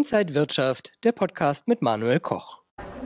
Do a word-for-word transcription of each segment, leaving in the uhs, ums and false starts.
Inside Wirtschaft, der Podcast mit Manuel Koch.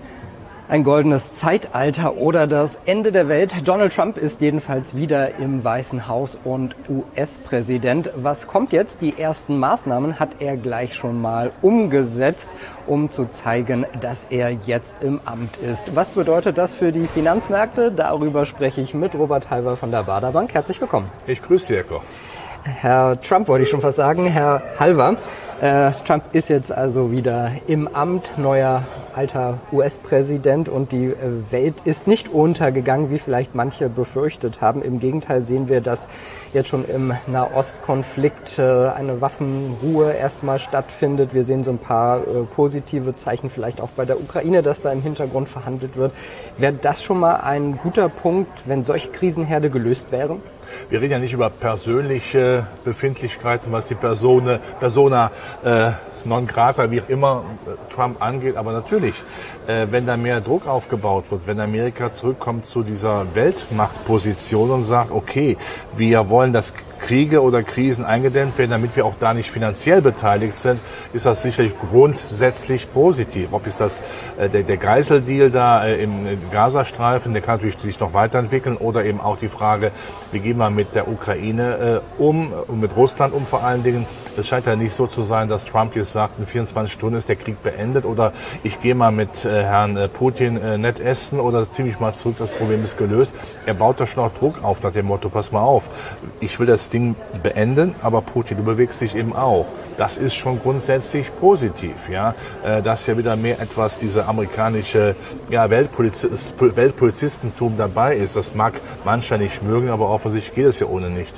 Ein goldenes Zeitalter oder das Ende der Welt. Donald Trump ist jedenfalls wieder im Weißen Haus und U S-Präsident. Was kommt jetzt? Die ersten Maßnahmen hat er gleich schon mal umgesetzt, um zu zeigen, dass er jetzt im Amt ist. Was bedeutet das für die Finanzmärkte? Darüber spreche ich mit Robert Halver von der Baader Bank. Herzlich willkommen. Ich grüße Sie, Herr Koch. Herr Trump wollte ich schon fast sagen. Herr Halver, äh, Trump ist jetzt also wieder im Amt, neuer alter U S-Präsident, und die äh, Welt ist nicht untergegangen, wie vielleicht manche befürchtet haben. Im Gegenteil sehen wir, dass jetzt schon im Nahostkonflikt äh, eine Waffenruhe erstmal stattfindet. Wir sehen so ein paar äh, positive Zeichen, vielleicht auch bei der Ukraine, dass da im Hintergrund verhandelt wird. Wäre das schon mal ein guter Punkt, wenn solche Krisenherde gelöst wären? Wir reden ja nicht über persönliche Befindlichkeiten, was die Person, Persona äh, non grata, wie auch immer, Trump angeht. Aber natürlich, äh, wenn da mehr Druck aufgebaut wird, wenn Amerika zurückkommt zu dieser Weltmachtposition und sagt, okay, wir wollen, dass Kriege oder Krisen eingedämmt werden, damit wir auch da nicht finanziell beteiligt sind, ist das sicherlich grundsätzlich positiv. Ob es das äh, der, der Geiseldeal da äh, im Gazastreifen, der kann natürlich sich noch weiterentwickeln, oder eben auch die Frage, wie gehen wir mit der Ukraine äh, um und mit Russland um vor allen Dingen. Es scheint ja nicht so zu sein, dass Trump jetzt sagt, in vierundzwanzig Stunden ist der Krieg beendet, oder ich gehe mal mit äh, Herrn äh, Putin äh, nett essen oder ziemlich mal zurück, das Problem ist gelöst. Er baut da schon noch Druck auf nach dem Motto, pass mal auf, ich will das Ding beenden, aber Putin, du bewegst dich eben auch. Das ist schon grundsätzlich positiv, ja, äh, dass ja wieder mehr etwas diese amerikanische ja, Weltpolizist, Weltpolizistentum dabei ist. Das mag mancher nicht mögen, aber offensichtlich geht es ja ohne nicht.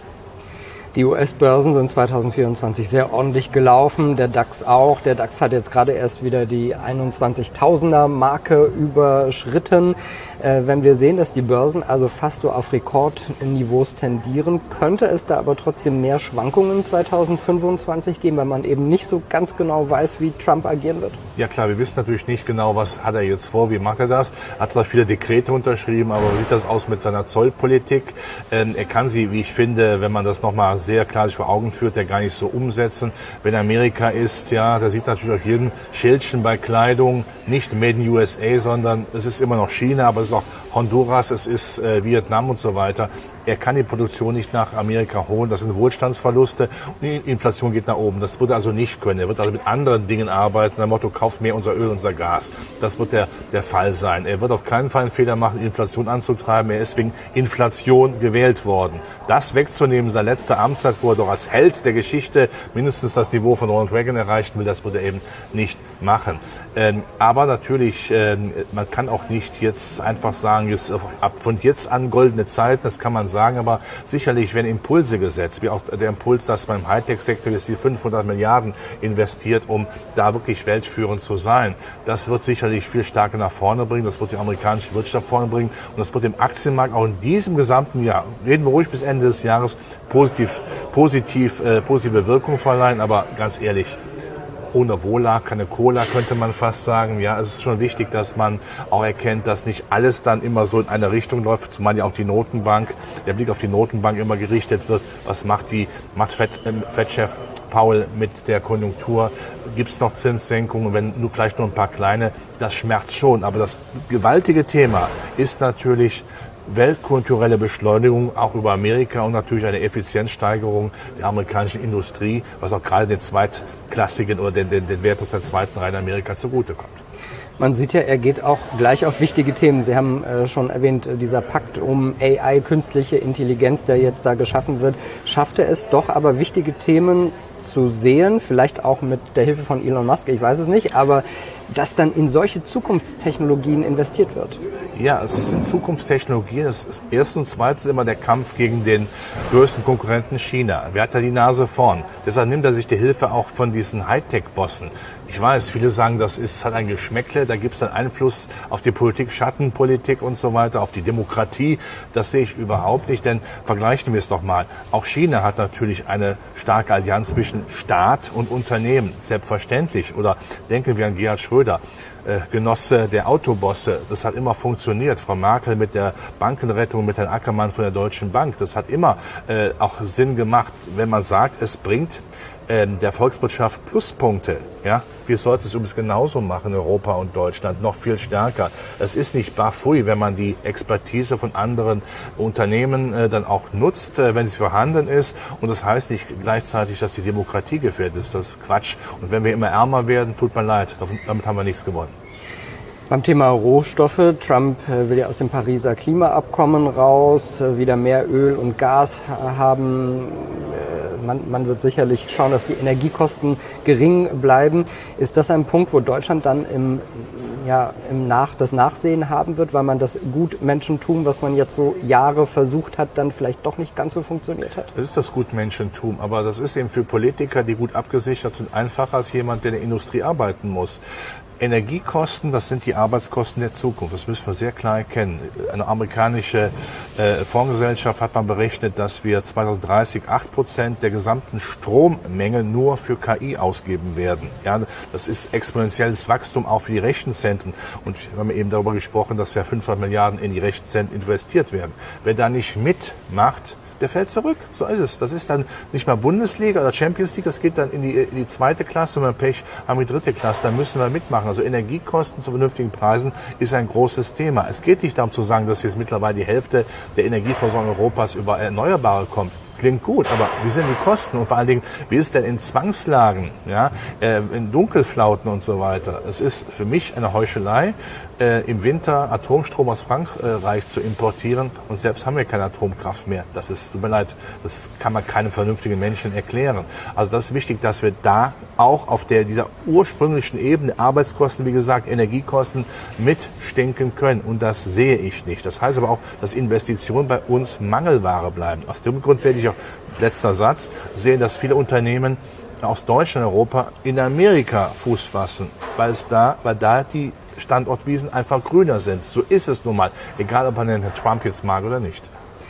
Die U S-Börsen sind zweitausendvierundzwanzig sehr ordentlich gelaufen, der DAX auch. Der DAX hat jetzt gerade erst wieder die einundzwanzigtausender-Marke überschritten. Äh, wenn wir sehen, dass die Börsen also fast so auf Rekordniveaus tendieren, könnte es da aber trotzdem mehr Schwankungen zweitausendfünfundzwanzig geben, weil man eben nicht so ganz genau weiß, wie Trump agieren wird? Ja klar, wir wissen natürlich nicht genau, was hat er jetzt vor, wie macht er das. Er hat zwar viele Dekrete unterschrieben, aber wie sieht das aus mit seiner Zollpolitik? Ähm, er kann sie, wie ich finde, wenn man das nochmal sehr klar sich vor Augen führt, der gar nicht so umsetzen. Wenn Amerika ist, ja, da sieht natürlich auf jedem Schildchen bei Kleidung nicht Made in U S A, sondern es ist immer noch China, aber es ist auch Honduras, es ist äh, Vietnam und so weiter. Er kann die Produktion nicht nach Amerika holen. Das sind Wohlstandsverluste und die Inflation geht nach oben. Das wird er also nicht können. Er wird also mit anderen Dingen arbeiten. Nach dem Motto, kauft mehr unser Öl, unser Gas. Das wird der, der Fall sein. Er wird auf keinen Fall einen Fehler machen, die Inflation anzutreiben. Er ist wegen Inflation gewählt worden. Das wegzunehmen, seine letzte Amtszeit, wo er doch als Held der Geschichte mindestens das Niveau von Ronald Reagan erreichen will, das wird er eben nicht machen. Ähm, aber natürlich, ähm, man kann auch nicht jetzt einfach sagen, jetzt, ab von jetzt an goldene Zeiten, das kann man sagen, aber sicherlich werden Impulse gesetzt, wie auch der Impuls, dass man im Hightech-Sektor jetzt die fünfhundert Milliarden investiert, um da wirklich weltführend zu sein. Das wird sicherlich viel stärker nach vorne bringen, das wird die amerikanische Wirtschaft vorne bringen und das wird dem Aktienmarkt auch in diesem gesamten Jahr, reden wir ruhig bis Ende des Jahres, positiv, positiv, äh, positive Wirkung verleihen, aber ganz ehrlich, ohne Wohler keine Cola, könnte man fast sagen. Ja, es ist schon wichtig, dass man auch erkennt, dass nicht alles dann immer so in eine Richtung läuft, zumal ja auch die Notenbank, der Blick auf die Notenbank immer gerichtet wird. Was macht die, macht Fed, äh, Fed-Chef Powell mit der Konjunktur? Gibt es noch Zinssenkungen, wenn nur vielleicht nur ein paar kleine? Das schmerzt schon. Aber das gewaltige Thema ist natürlich weltkulturelle Beschleunigung, auch über Amerika, und natürlich eine Effizienzsteigerung der amerikanischen Industrie, was auch gerade den zweitklassigen oder den, den, den Wert aus der zweiten Reihe in Amerika zugutekommt. Man sieht ja, er geht auch gleich auf wichtige Themen. Sie haben äh, schon erwähnt, äh, dieser Pakt um A I, künstliche Intelligenz, der jetzt da geschaffen wird, schafft er es doch aber, wichtige Themen zu sehen, vielleicht auch mit der Hilfe von Elon Musk, ich weiß es nicht, aber dass dann in solche Zukunftstechnologien investiert wird. Ja, es sind Zukunftstechnologien. Das ist erstens, zweitens immer der Kampf gegen den größten Konkurrenten China. Wer hat da die Nase vorn? Deshalb nimmt er sich die Hilfe auch von diesen Hightech-Bossen. Ich weiß, viele sagen, das ist, hat ein Geschmäckle, da gibt es einen Einfluss auf die Politik, Schattenpolitik und so weiter, auf die Demokratie. Das sehe ich überhaupt nicht, denn vergleichen wir es doch mal. Auch China hat natürlich eine starke Allianz zwischen Staat und Unternehmen, selbstverständlich. Oder denken wir an Gerhard Schröder, äh, Genosse der Autobosse. Das hat immer funktioniert. Frau Merkel mit der Bankenrettung, mit Herrn Ackermann von der Deutschen Bank. Das hat immer äh, auch Sinn gemacht, wenn man sagt, es bringt ähm, der Volkswirtschaft Pluspunkte. Ja? Wir sollten es übrigens genauso machen in Europa und Deutschland, noch viel stärker. Es ist nicht barfui, wenn man die Expertise von anderen Unternehmen äh, dann auch nutzt, äh, wenn sie vorhanden ist. Und das heißt nicht gleichzeitig, dass die Demokratie gefährdet ist. Das ist Quatsch. Und wenn wir immer ärmer werden, tut mir leid, damit haben wir nichts gewonnen. Beim Thema Rohstoffe, Trump will ja aus dem Pariser Klimaabkommen raus, wieder mehr Öl und Gas haben. Man, man wird sicherlich schauen, dass die Energiekosten gering bleiben. Ist das ein Punkt, wo Deutschland dann im, ja, im Nach, das Nachsehen haben wird, weil man das Gutmenschentum, was man jetzt so Jahre versucht hat, dann vielleicht doch nicht ganz so funktioniert hat? Das ist das Gutmenschentum, aber das ist eben für Politiker, die gut abgesichert sind, einfacher als jemand, der in der Industrie arbeiten muss. Energiekosten, das sind die Arbeitskosten der Zukunft. Das müssen wir sehr klar erkennen. Eine amerikanische äh, Fondsgesellschaft hat man berechnet, dass wir zweitausenddreißig acht Prozent der gesamten Strommenge nur für K I ausgeben werden. Ja, das ist exponentielles Wachstum auch für die Rechenzentren. Und wir haben eben darüber gesprochen, dass ja fünfhundert Milliarden in die Rechenzentren investiert werden. Wer da nicht mitmacht, der fällt zurück. So ist es. Das ist dann nicht mal Bundesliga oder Champions League, das geht dann in die, in die zweite Klasse. Wenn wir Pech haben, die dritte Klasse, dann müssen wir mitmachen. Also Energiekosten zu vernünftigen Preisen ist ein großes Thema. Es geht nicht darum zu sagen, dass jetzt mittlerweile die Hälfte der Energieversorgung Europas über Erneuerbare kommt. Klingt gut, aber wie sind die Kosten und vor allen Dingen, wie ist es denn in Zwangslagen, ja, äh, in Dunkelflauten und so weiter? Es ist für mich eine Heuchelei, äh, im Winter Atomstrom aus Frankreich zu importieren und selbst haben wir keine Atomkraft mehr. Das ist, tut mir leid, das kann man keinem vernünftigen Menschen erklären. Also das ist wichtig, dass wir da auch auf der, dieser ursprünglichen Ebene Arbeitskosten, wie gesagt, Energiekosten mitstinken können und das sehe ich nicht. Das heißt aber auch, dass Investitionen bei uns Mangelware bleiben. Aus dem Grund werde ich auch, letzter Satz, sehen, dass viele Unternehmen aus Deutschland und Europa in Amerika Fuß fassen, weil es da, weil da die Standortwiesen einfach grüner sind. So ist es nun mal, egal ob man den Herrn Trump jetzt mag oder nicht.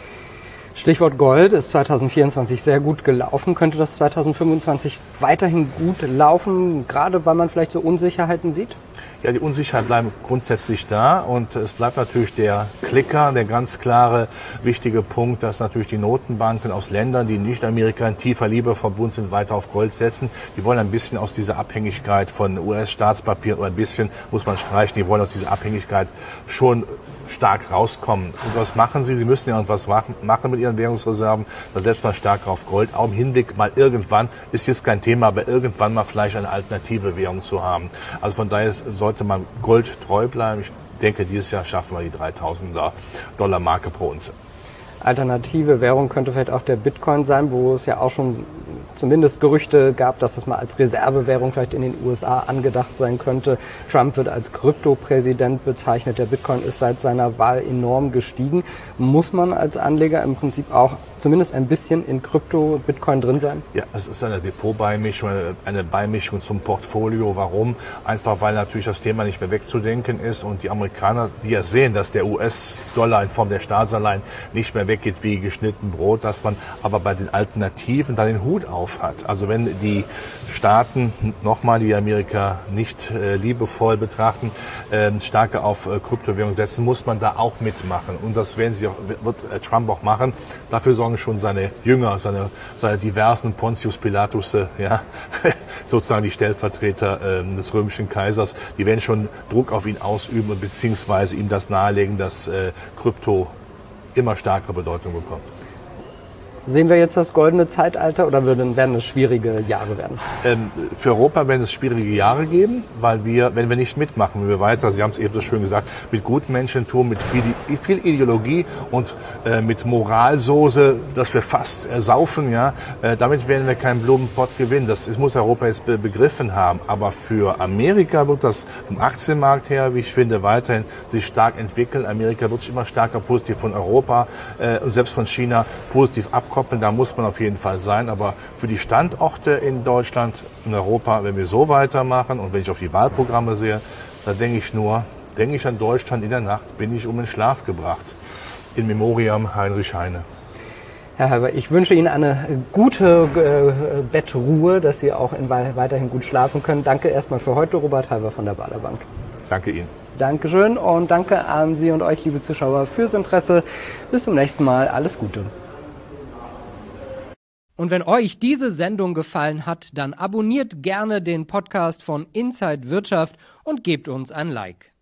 Stichwort Gold ist zweitausendvierundzwanzig sehr gut gelaufen. Könnte das zweitausendfünfundzwanzig weiterhin gut laufen, gerade weil man vielleicht so Unsicherheiten sieht? Ja, die Unsicherheit bleibt grundsätzlich da und es bleibt natürlich der Klicker, der ganz klare, wichtige Punkt, dass natürlich die Notenbanken aus Ländern, die nicht Amerika in tiefer Liebe verbunden sind, weiter auf Gold setzen. Die wollen ein bisschen aus dieser Abhängigkeit von U S-Staatspapier, oder ein bisschen muss man streichen, die wollen aus dieser Abhängigkeit schon stark rauskommen. Und was machen sie? Sie müssen ja irgendwas machen mit ihren Währungsreserven. Da setzt man stärker auf Gold. Auch im Hinblick mal irgendwann, ist jetzt kein Thema, aber irgendwann mal vielleicht eine alternative Währung zu haben. Also von daher sollte man Gold treu bleiben. Ich denke, dieses Jahr schaffen wir die dreitausender Dollar Marke pro Unze. Alternative Währung könnte vielleicht auch der Bitcoin sein, wo es ja auch schon zumindest Gerüchte gab, dass das mal als Reservewährung vielleicht in den U S A angedacht sein könnte. Trump wird als Kryptopräsident bezeichnet. Der Bitcoin ist seit seiner Wahl enorm gestiegen. Muss man als Anleger im Prinzip auch zumindest ein bisschen in Krypto, Bitcoin drin sein? Ja, es ist eine Depotbeimischung, eine Beimischung zum Portfolio. Warum? Einfach, weil natürlich das Thema nicht mehr wegzudenken ist und die Amerikaner, die ja sehen, dass der U S-Dollar in Form der Staatsanleihen nicht mehr weggeht wie geschnitten Brot, dass man aber bei den Alternativen dann den Hut auf hat. Also wenn die Staaten, nochmal, die Amerika nicht äh, liebevoll betrachten, äh, stärker auf äh, Kryptowährungen setzen, muss man da auch mitmachen. Und das werden sie auch, wird äh, Trump auch machen. Dafür sorgen schon seine Jünger, seine, seine diversen Pontius Pilatus, ja, sozusagen die Stellvertreter äh, des römischen Kaisers, die werden schon Druck auf ihn ausüben und beziehungsweise ihm das nahelegen, dass äh, Krypto immer stärkere Bedeutung bekommt. Sehen wir jetzt das goldene Zeitalter oder werden, werden es schwierige Jahre werden? Ähm, für Europa werden es schwierige Jahre geben, weil wir, wenn wir nicht mitmachen, wenn wir weiter, Sie haben es eben so schön gesagt, mit Gutmenschentum, mit viel, viel Ideologie und äh, mit Moralsoße, dass wir fast ersaufen, ja, äh, damit werden wir keinen Blumenpott gewinnen. Das, das muss Europa jetzt be begriffen haben. Aber für Amerika wird das vom Aktienmarkt her, wie ich finde, weiterhin sich stark entwickeln. Amerika wird sich immer stärker positiv von Europa äh, und selbst von China positiv abkoppeln. Da muss man auf jeden Fall sein. Aber für die Standorte in Deutschland und Europa, wenn wir so weitermachen und wenn ich auf die Wahlprogramme sehe, da denke ich nur, denke ich an Deutschland in der Nacht, bin ich um den Schlaf gebracht. In Memoriam Heinrich Heine. Herr Halver, ich wünsche Ihnen eine gute äh, Bettruhe, dass Sie auch in, weiterhin gut schlafen können. Danke erstmal für heute, Robert Halver von der Baader Bank. Danke Ihnen. Dankeschön und danke an Sie und euch, liebe Zuschauer, fürs Interesse. Bis zum nächsten Mal. Alles Gute. Und wenn euch diese Sendung gefallen hat, dann abonniert gerne den Podcast von Inside Wirtschaft und gebt uns ein Like.